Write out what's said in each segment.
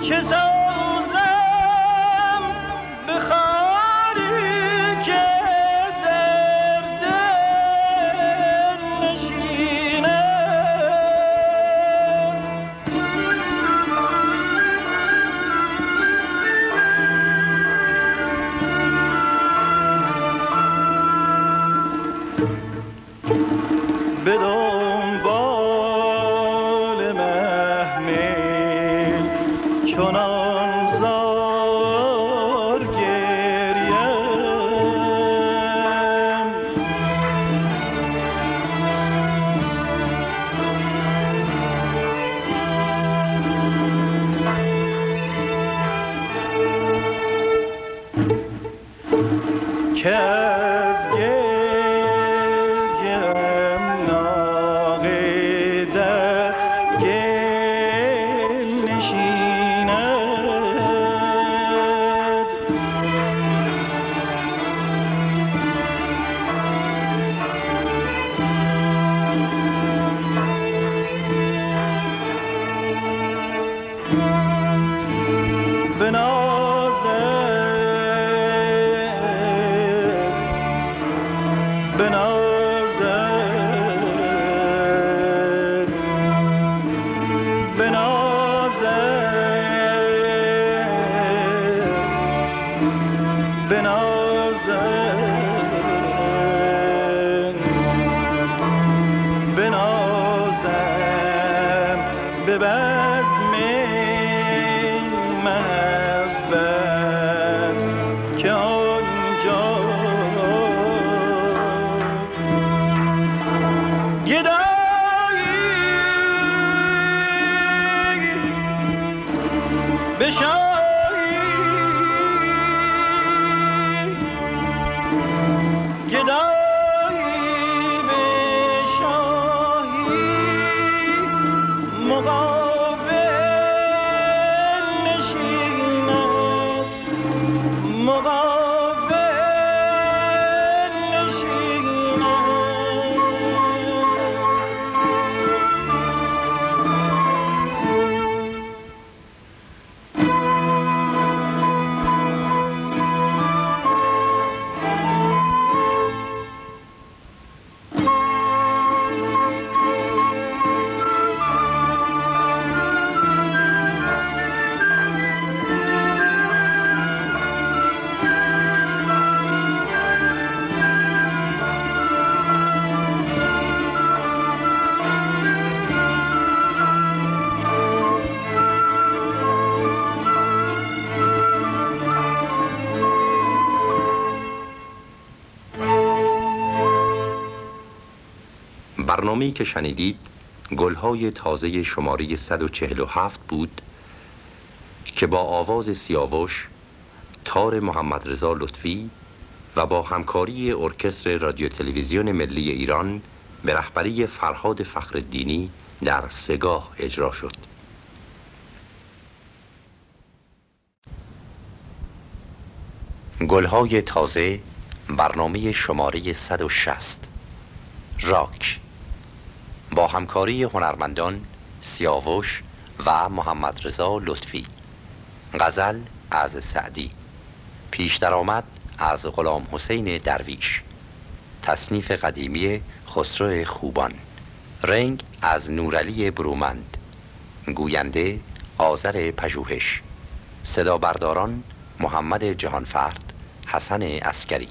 چه سازم به خاری که در دل نشینه. به دنبال محمل چنان زار گریم، که از گریم ناقه در گل نشیند. بنازم به بزم محبت که آنجا گدایی به شاهی، گدایی به شاهی مقابل نشیند، مقابل نشیند. برنامه‌ای که شنیدید گلهای تازه شماره 147 بود که با آواز سیاوش، تار محمدرضا لطفی و با همکاری ارکستر رادیو تلویزیون ملی ایران به رهبری فرهاد فخرالدینی در سگاه اجرا شد. گلهای تازه، برنامه شماره 160، راک، با همکاری هنرمندان سیاوش و محمدرضا لطفی. غزل از سعدی، پیش درآمد از غلام حسین درویش، تصنیف قدیمی خسرو خوبان، رنگ از نورعلی برومند، گوینده آذر پژوهش، صدا برداران محمد جهانفرد، حسن عسکری.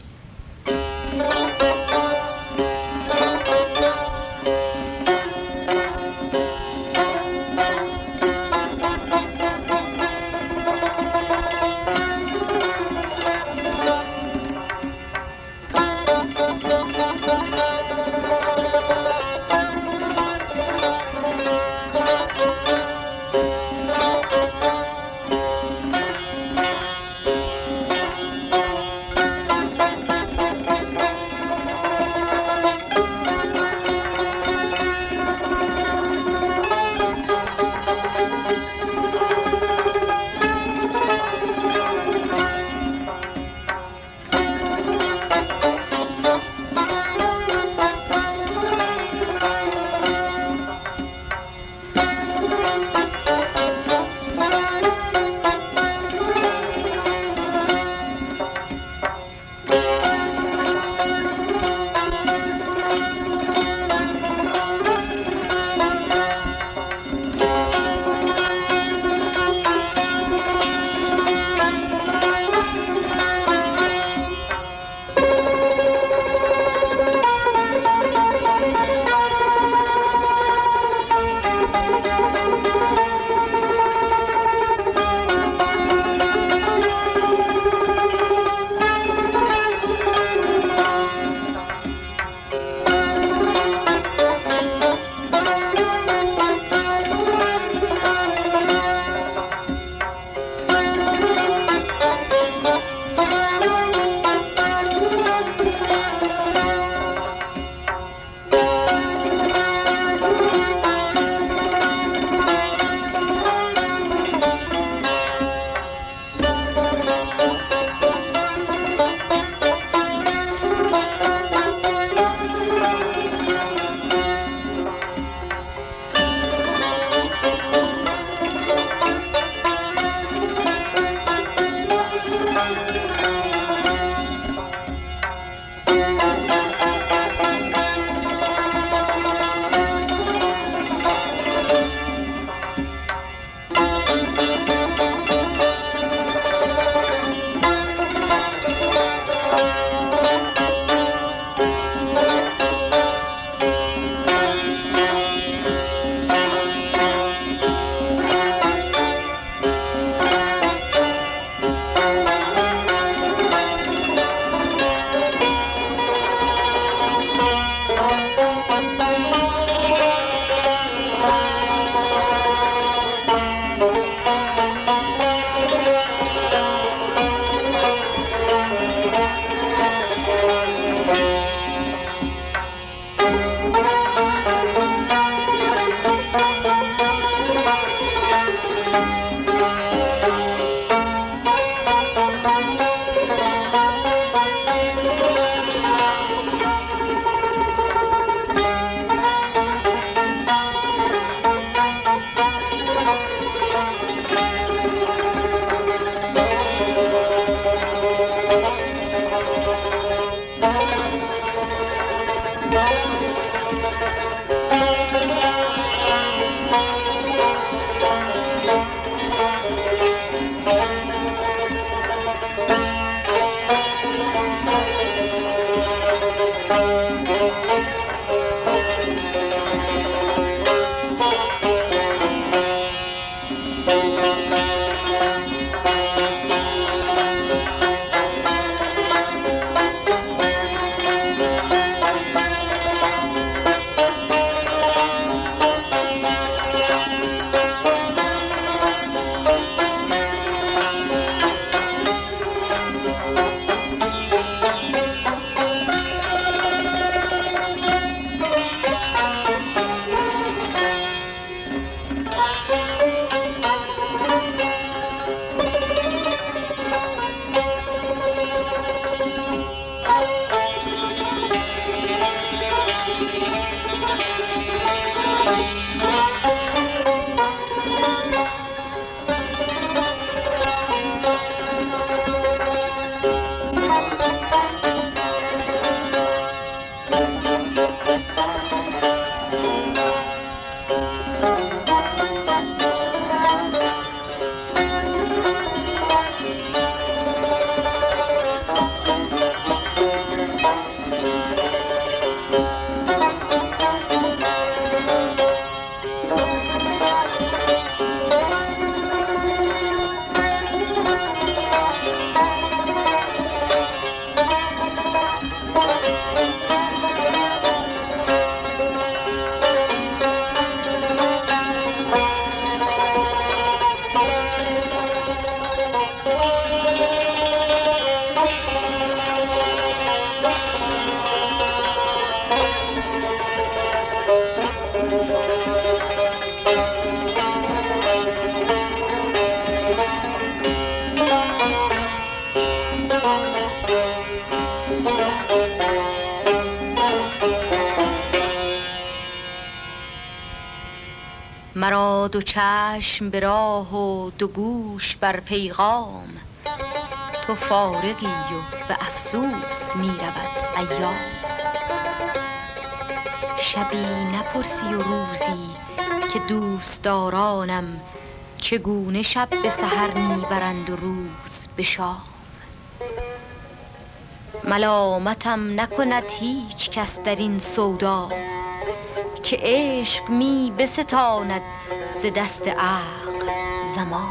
مرا دو چشم به راه و دو گوش بر پیغام، تو فارغی و به افسوس می رود ایام. شبی نپرسی و روزی که دوستدارانم چگونه شب به سحر می برند و روز به شام. ملامتم نکند هیچ کس در این سودا، که عشق می بستاند ز دست عقل زمان.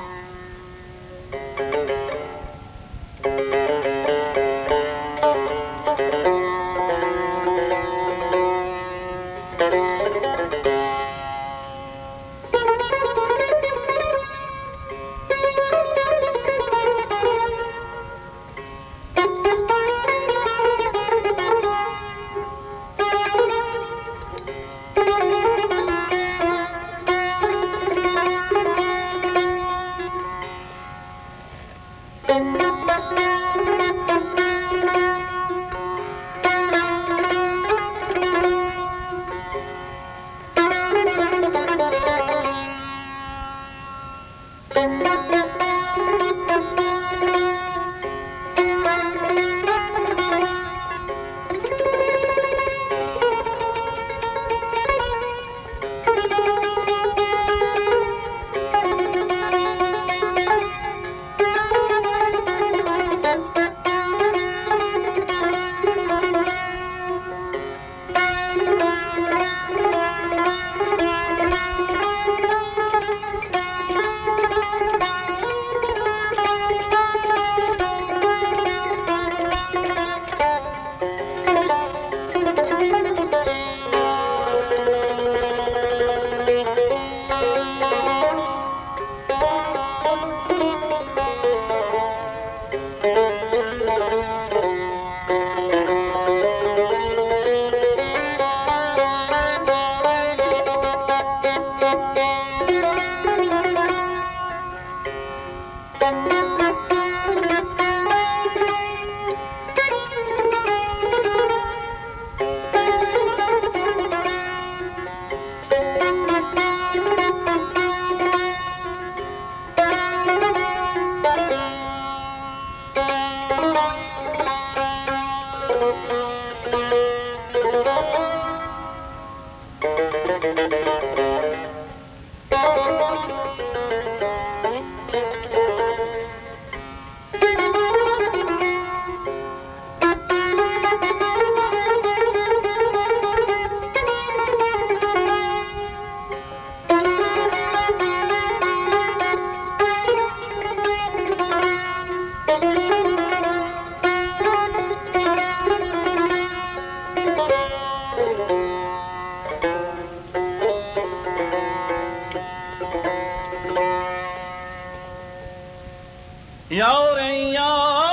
یار یار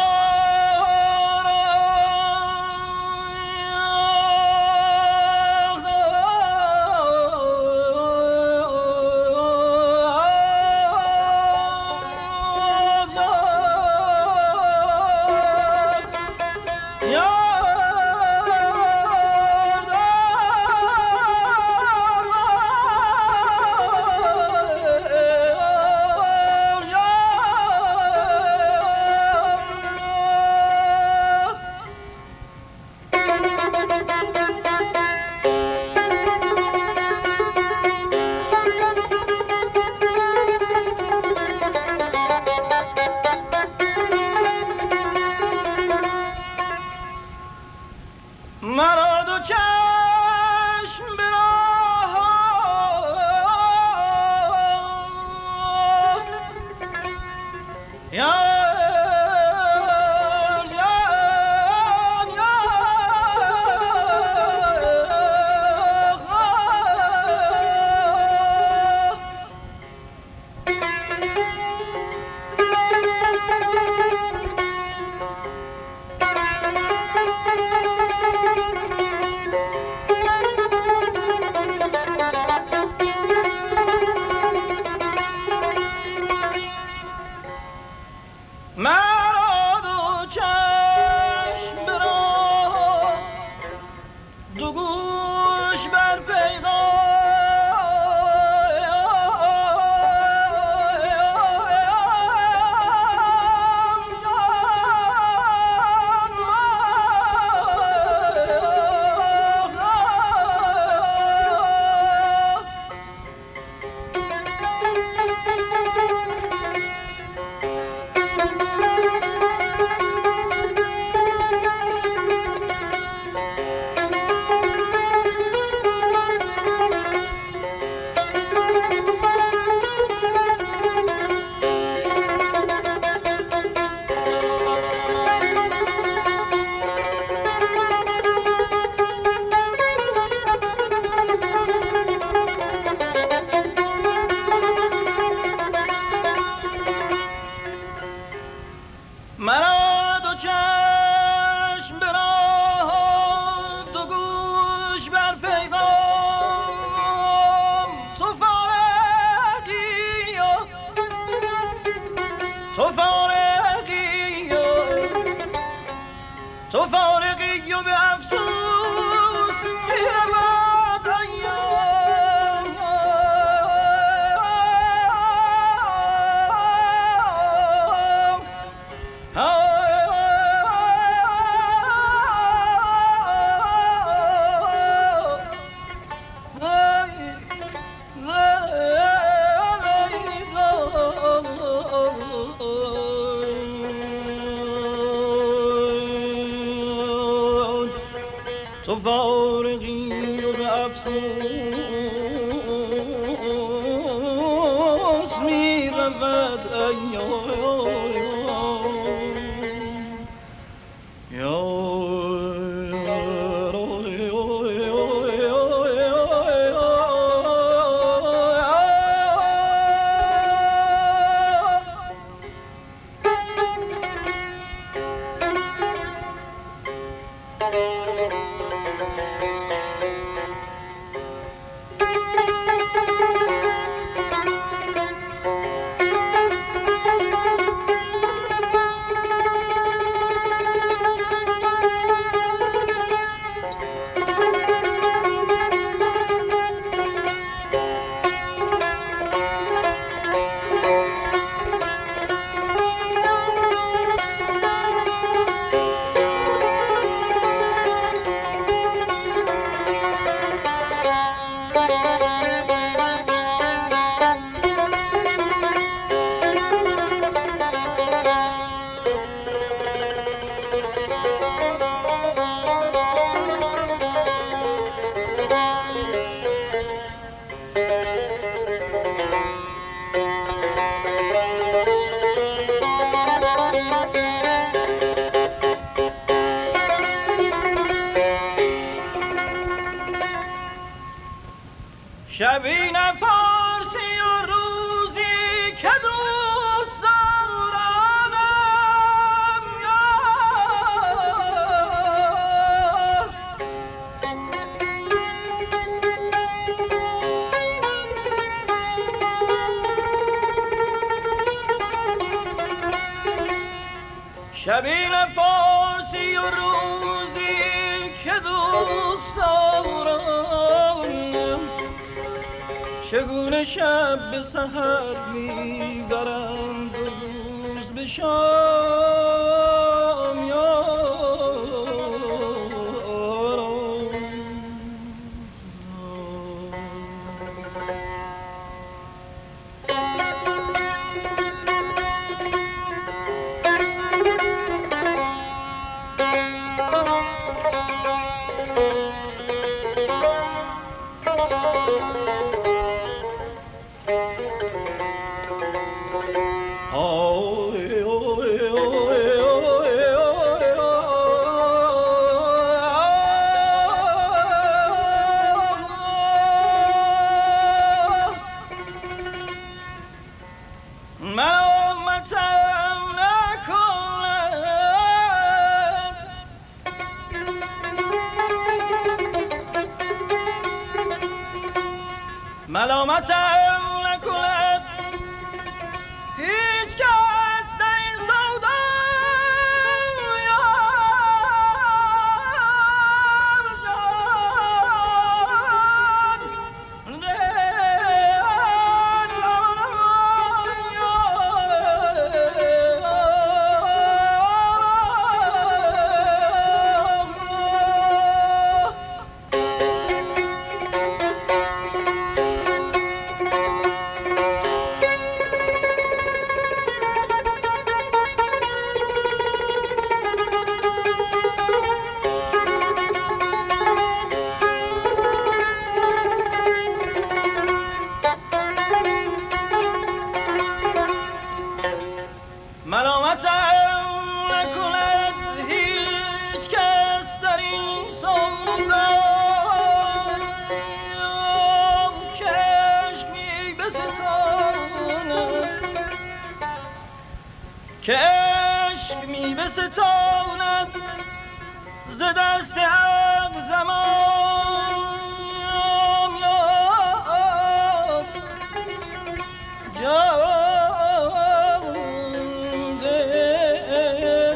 شبی نفارسی و روزی که دوست دارم شبی نفارسی و روزی که دوست دارم چگونه شب به سحر میبرند و روز به شام ملامتم نکند هیچ کس در این سودا که عشق می بستاند ز دست حق زمان جان دل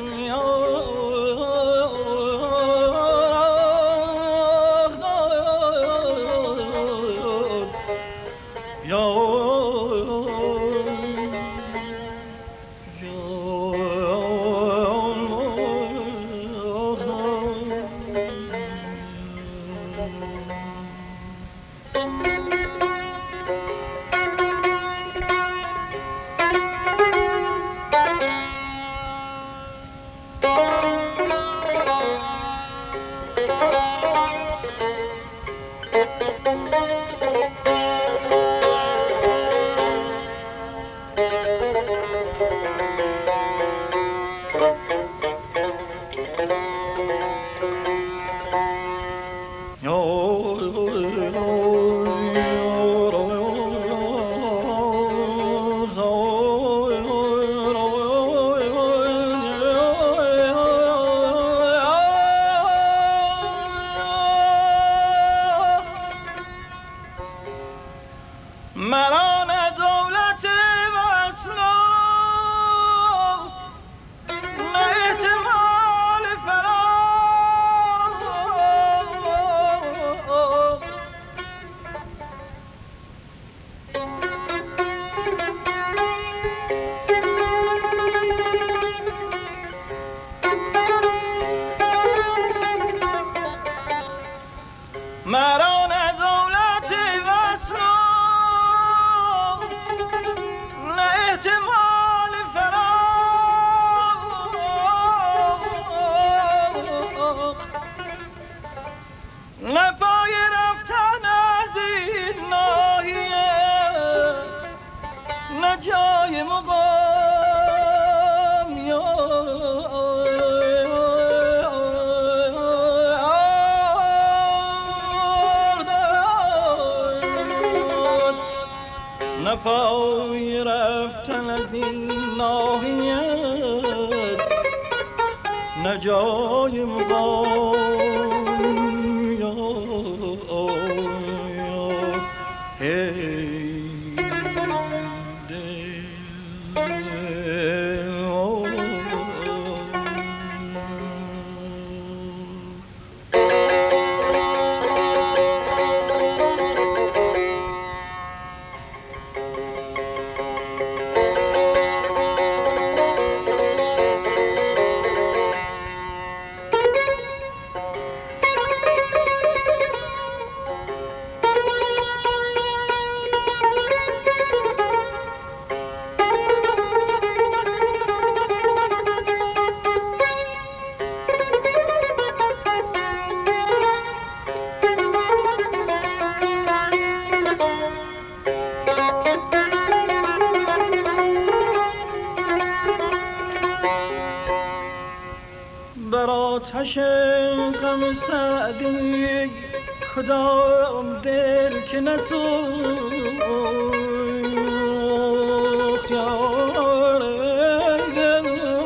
مرا نه دولت وصل نه احتمال فراق مرا نه دولت وصل نپای رفتن از این ناحیت نه جای مقام یا هی بر آتش غم سعدی کدام دل که نسوخت یار دل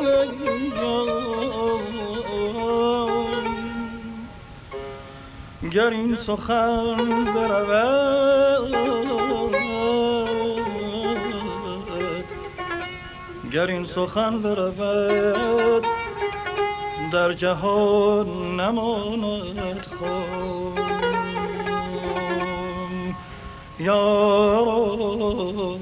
گر این سخن برود گر این سخن برود در جهان نماند خام یارو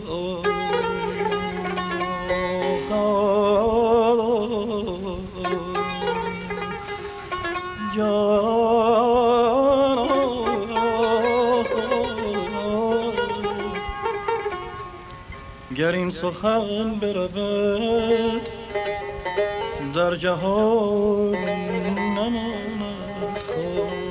گر این سخن برود در جهان نماند خام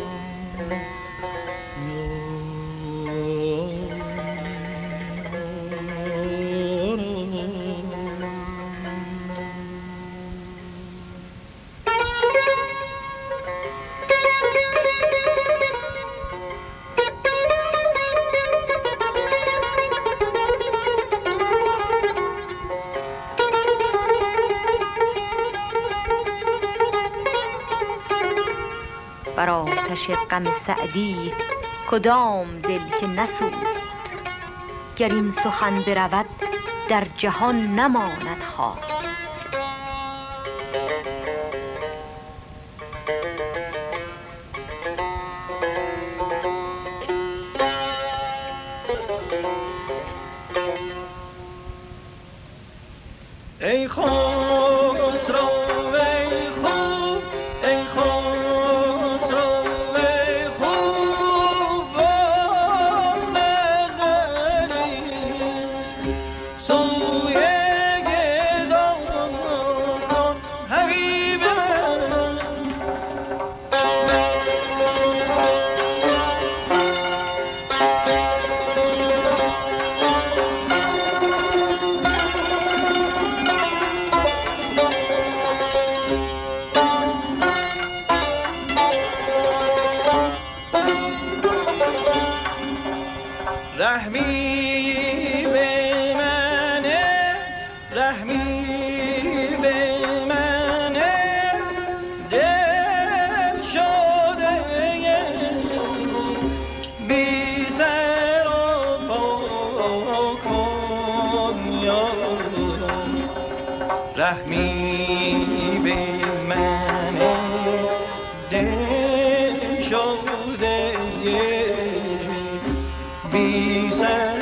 بر آتش غم سعدی کدام دل که نسوخت گر این سخن برود در جهان نماند خام ای خسرو ای خوب ای خسرو ای خوب نظری سوی گدایان حبیب من رحمی به منه رحمی به منه دل شده بی سر و پا کن یارم رحمی به منه دل شده بی سر